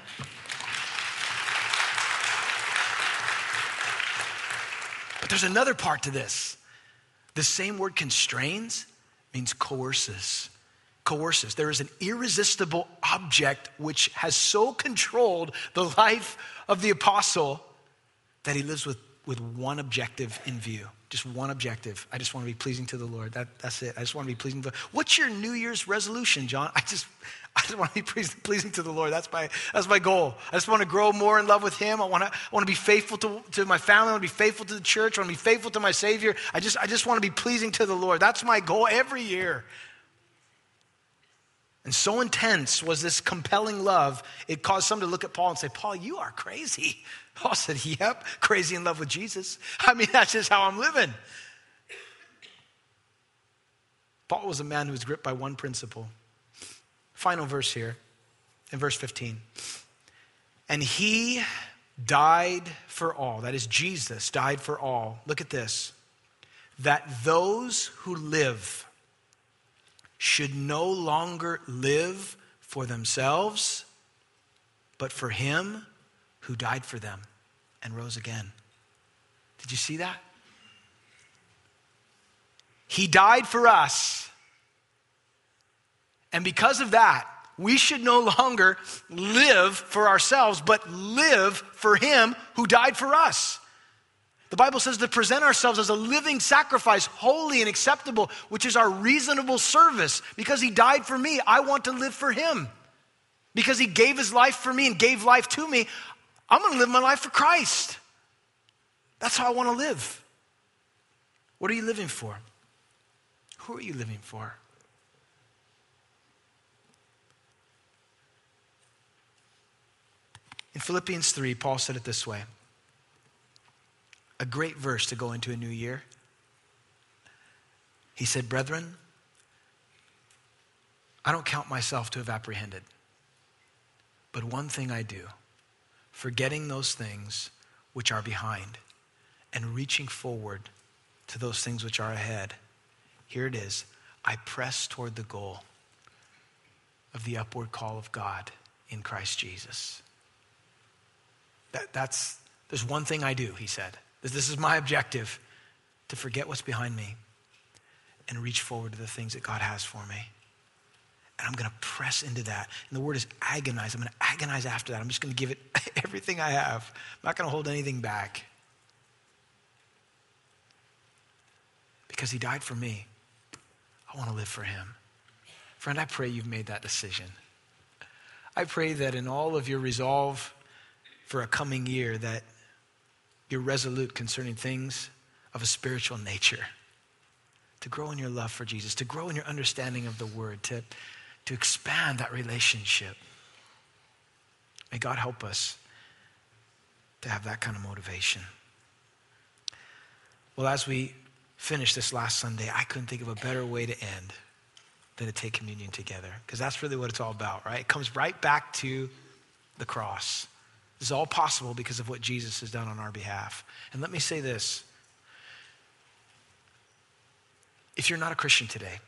But there's another part to this. The same word constrains means coerces. Coerces. There is an irresistible object which has so controlled the life of the apostle that he lives with, with one objective in view. Just one objective. I just want to be pleasing to the Lord. That, that's it. I just want to be pleasing to the Lord. What's your New Year's resolution, John? I just I just want to be pleasing to the Lord. That's my that's my goal. I just want to grow more in love with him. I want to I want to be faithful to, to my family. I want to be faithful to the church. I want to be faithful to my Savior. I just I just want to be pleasing to the Lord. That's my goal every year. And so intense was this compelling love, it caused some to look at Paul and say, Paul, you are crazy. Paul said, yep, crazy in love with Jesus. I mean, that's just how I'm living. Paul was a man who was gripped by one principle. Final verse here, in verse fifteen. And he died for all. That is, Jesus died for all. Look at this. That those who live should no longer live for themselves, but for him who died for them and rose again. Did you see that? He died for us. And because of that, we should no longer live for ourselves, but live for him who died for us. The Bible says to present ourselves as a living sacrifice, holy and acceptable, which is our reasonable service. Because he died for me, I want to live for him. Because he gave his life for me and gave life to me, I'm going to live my life for Christ. That's how I want to live. What are you living for? Who are you living for? In Philippians three, Paul said it this way. A great verse to go into a new year. He said, brethren, I don't count myself to have apprehended, but one thing I do, forgetting those things which are behind and reaching forward to those things which are ahead. Here it is. I press toward the goal of the upward call of God in Christ Jesus. That, that's, there's one thing I do, he said. This is my objective, to forget what's behind me and reach forward to the things that God has for me. And I'm going to press into that. And the word is agonize. I'm going to agonize after that. I'm just going to give it everything I have. I'm not going to hold anything back. Because he died for me. I want to live for him. Friend, I pray you've made that decision. I pray that in all of your resolve for a coming year, that you're resolute concerning things of a spiritual nature, to grow in your love for Jesus, to grow in your understanding of the word, to, to expand that relationship. May God help us to have that kind of motivation. Well, as we finish this last Sunday, I couldn't think of a better way to end than to take communion together, because that's really what it's all about, right? It comes right back to the cross. This is all possible because of what Jesus has done on our behalf. And let me say this. If you're not a Christian today,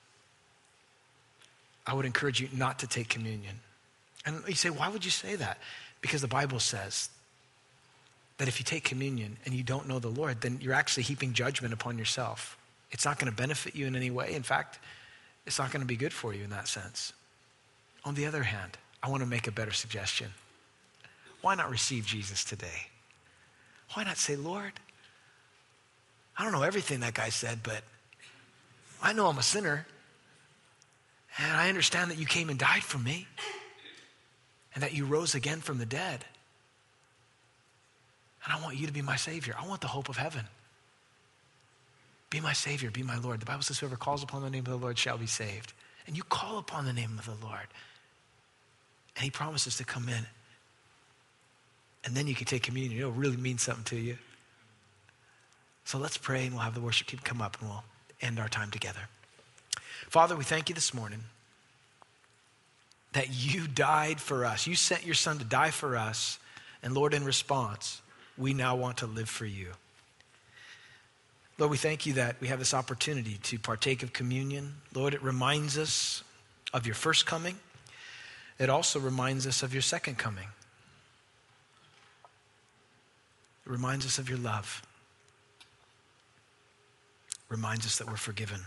I would encourage you not to take communion. And you say, why would you say that? Because the Bible says that if you take communion and you don't know the Lord, then you're actually heaping judgment upon yourself. It's not going to benefit you in any way. In fact, it's not going to be good for you in that sense. On the other hand, I want to make a better suggestion. Why not receive Jesus today? Why not say, Lord, I don't know everything that guy said, but I know I'm a sinner. And I understand that you came and died for me. And that you rose again from the dead. And I want you to be my Savior. I want the hope of heaven. Be my Savior, be my Lord. The Bible says whoever calls upon the name of the Lord shall be saved. And you call upon the name of the Lord. And he promises to come in. And then you can take communion. It'll really mean something to you. So let's pray, and we'll have the worship team come up, and we'll end our time together. Father, we thank you this morning that you died for us. You sent your son to die for us. And Lord, in response, we now want to live for you. Lord, we thank you that we have this opportunity to partake of communion. Lord, it reminds us of your first coming. It also reminds us of your second coming. It reminds us of your love. It reminds us that we're forgiven.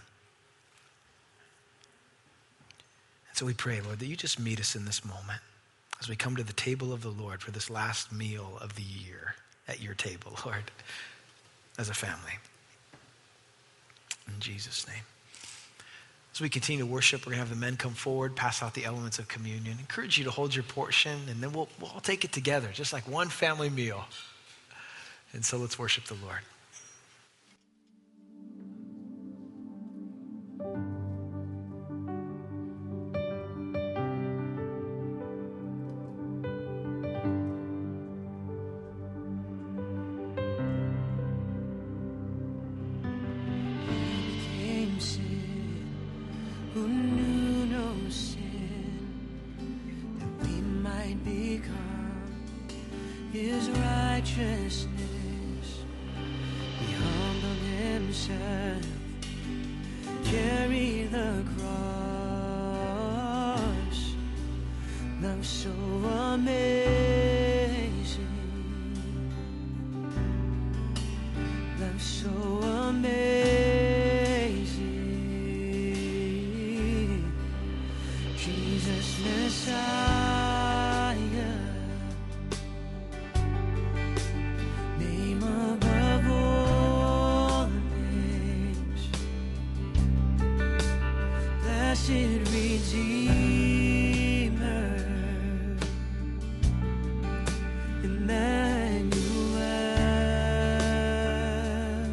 And so we pray, Lord, that you just meet us in this moment as we come to the table of the Lord for this last meal of the year at your table, Lord, as a family. In Jesus' name. As we continue to worship, we're going to have the men come forward, pass out the elements of communion. I encourage you to hold your portion, and then we'll, we'll all take it together, just like one family meal. And so let's worship the Lord. become his righteousness. He humbled himself, carried the cross. Love so amazing, love so amazing. Jesus Messiah, name above all names. Blessed Redeemer, Emmanuel,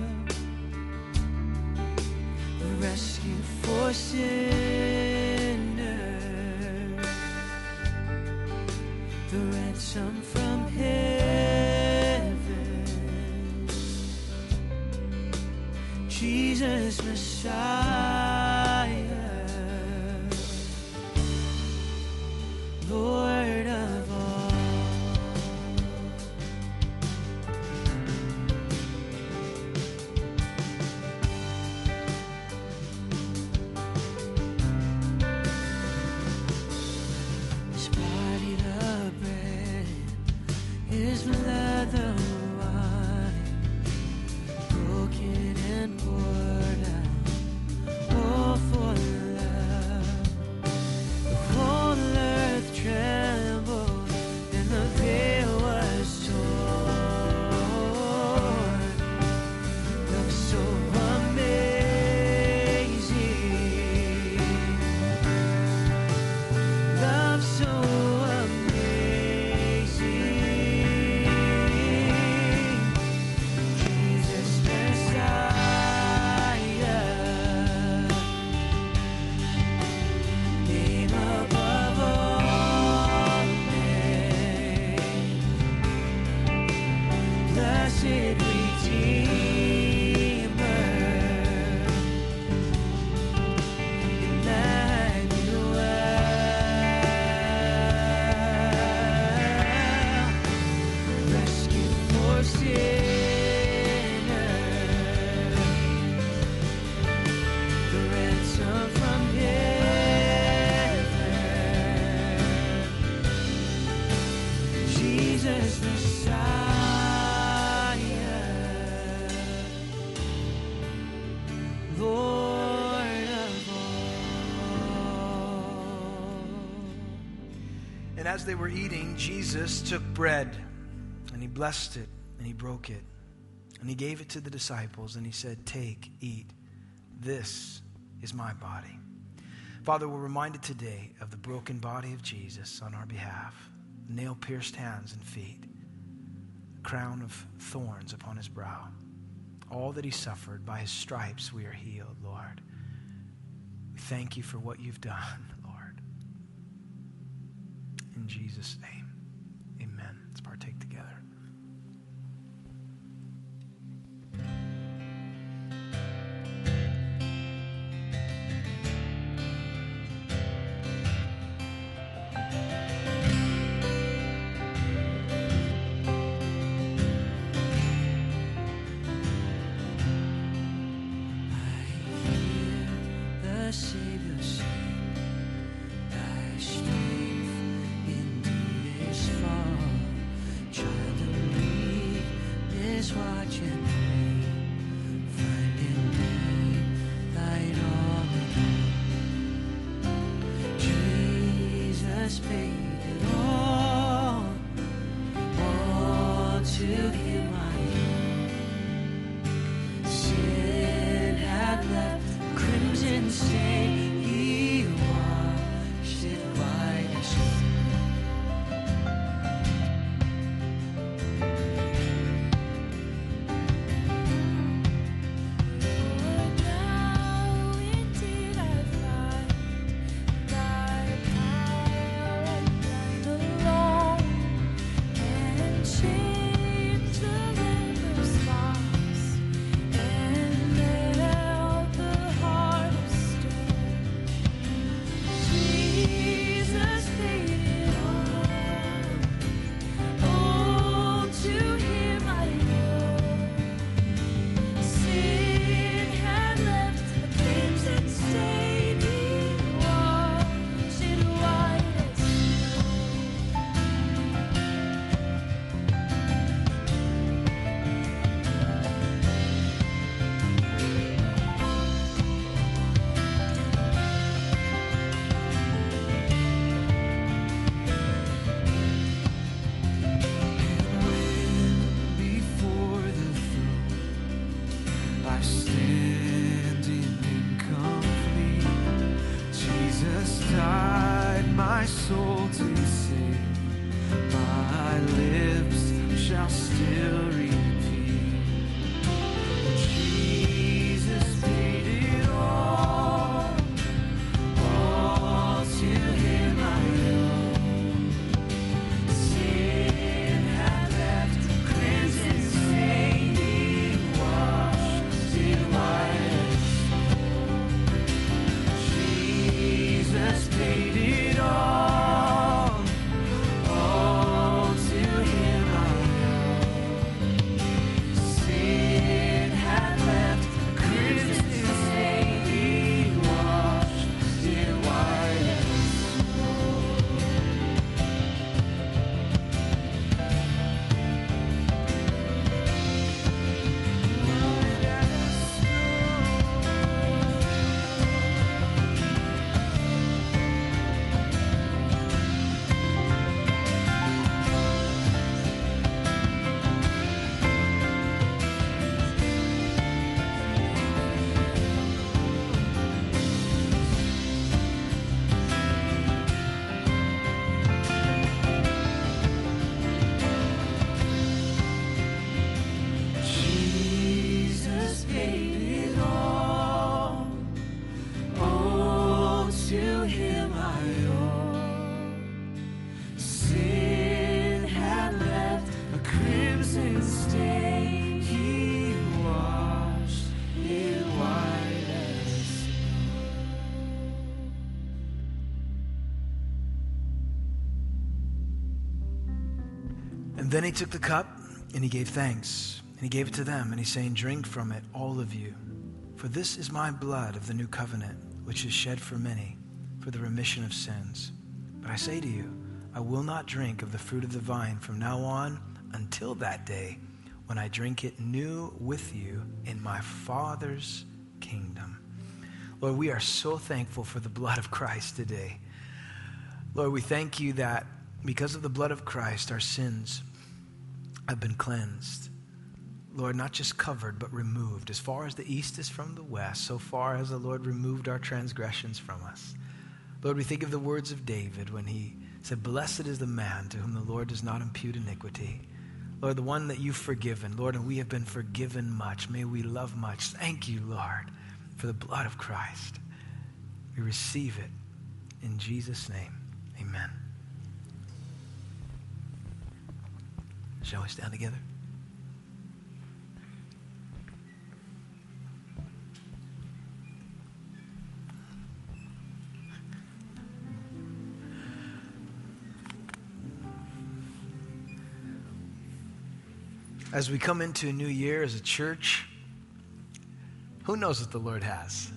rescue for sinners, the ransom from heaven. Jesus Messiah, Lord of all. His body the bread, his blood the wine, broken and poured out, all for love. The whole earth trembled and the veil was torn. Love so amazing, love so amazing. Jesus Messiah, name above all names. Blessed Redeemer, Emmanuel, rescue for sinners, the ransom from heaven. Jesus Messiah, Lord of all. And as they were eating, Jesus took bread and he blessed it and he broke it and he gave it to the disciples and he said, "Take, eat. This is my body." Father, we're reminded today of the broken body of Jesus on our behalf, nail-pierced hands and feet, crown of thorns upon his brow. All that he suffered, by his stripes we are healed, Lord. We thank you for what you've done, Lord. In Jesus' name, amen. Let's partake together. The Savior sing, thy strength indeed is far. Child of weakness, watch and pray. Find in me thine all in all. Jesus paid it all, all to him I owe. Sin had left crimson stain, he washed it white as snow. Now indeed I find thy power and are still redeemed. Jesus paid it all. All to him I owe. Sin had left crimson stain. He washed it white as snow. Jesus paid it all. All to him I owe. Sin had left crimson stain. He washed it white as Jesus paid it all. All to him I owe. Sin had left a crimson stain. He washed it white as snow. And then he took the cup and he gave thanks and he gave it to them and he's saying, drink from it, all of you. For this is my blood of the new covenant, which is shed for many for the remission of sins. But I say to you, I will not drink of the fruit of the vine from now on until that day when I drink it new with you in my Father's kingdom. Lord, we are so thankful for the blood of Christ today. Lord, we thank you that because of the blood of Christ, our sins have been cleansed. Lord, not just covered, but removed. As far as the east is from the west, so far has the Lord removed our transgressions from us. Lord, we think of the words of David when he said, blessed is the man to whom the Lord does not impute iniquity. Lord, the one that you've forgiven, Lord, and we have been forgiven much. May we love much. Thank you, Lord, for the blood of Christ. We receive it in Jesus' name. Amen. Shall we stand together? As we come into a new year as a church, who knows what the Lord has?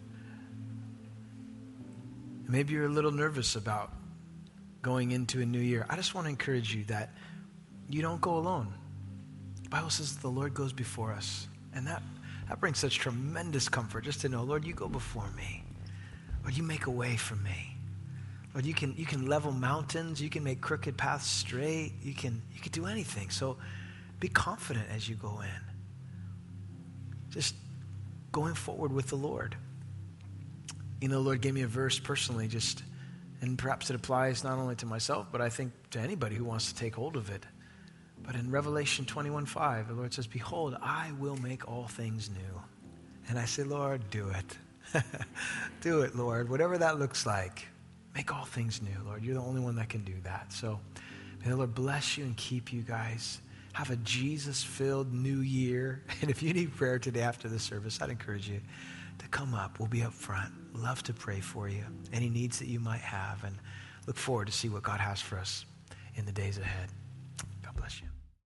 Maybe you're a little nervous about going into a new year. I just want to encourage you that you don't go alone. The Bible says the Lord goes before us. And that, that brings such tremendous comfort just to know, Lord, you go before me. Lord, you make a way for me. Lord, you can, you can level mountains. You can make crooked paths straight. You can, you can do anything. So be confident as you go in. Just going forward with the Lord. You know, the Lord gave me a verse personally, just, and perhaps it applies not only to myself, but I think to anybody who wants to take hold of it. But in Revelation twenty-one five, the Lord says, behold, I will make all things new. And I say, Lord, do it. Do it, Lord. Whatever that looks like, make all things new, Lord. You're the only one that can do that. So may the Lord bless you and keep you guys. Have a Jesus-filled new year. And if you need prayer today after the service, I'd encourage you to come up. We'll be up front. Love to pray for you. Any needs that you might have. And look forward to see what God has for us in the days ahead.